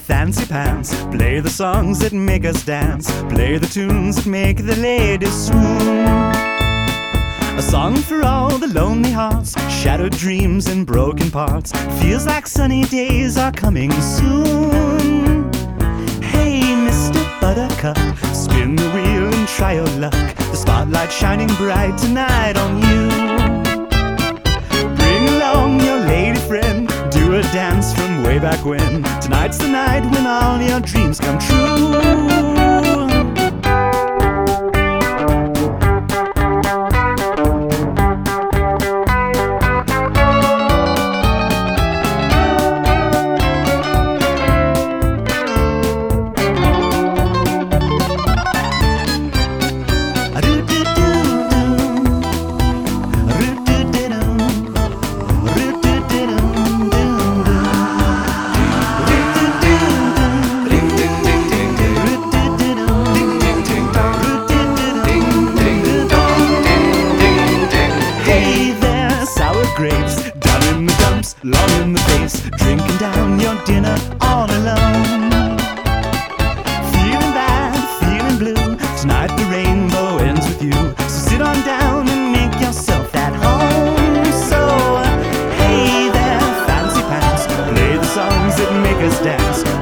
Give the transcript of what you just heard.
fancy pants, play the songs that make us dance, play the tunes that make the ladies swoon. A song for all the lonely hearts, shattered dreams and broken parts. Feels like sunny days are coming soon. Hey, Mr. Buttercup, spin the wheel and try your luck. The spotlight shining bright tonight on you. Bring along your lady friend, do a dance from way back when. Tonight's the night when all your dreams come true. Grapes, down in the dumps, long in the face, drinking down your dinner all alone. Feeling bad, feeling blue, tonight the rainbow ends with you. So sit on down and make yourself at home. So, hey there, fancy pants, play the songs that make us dance.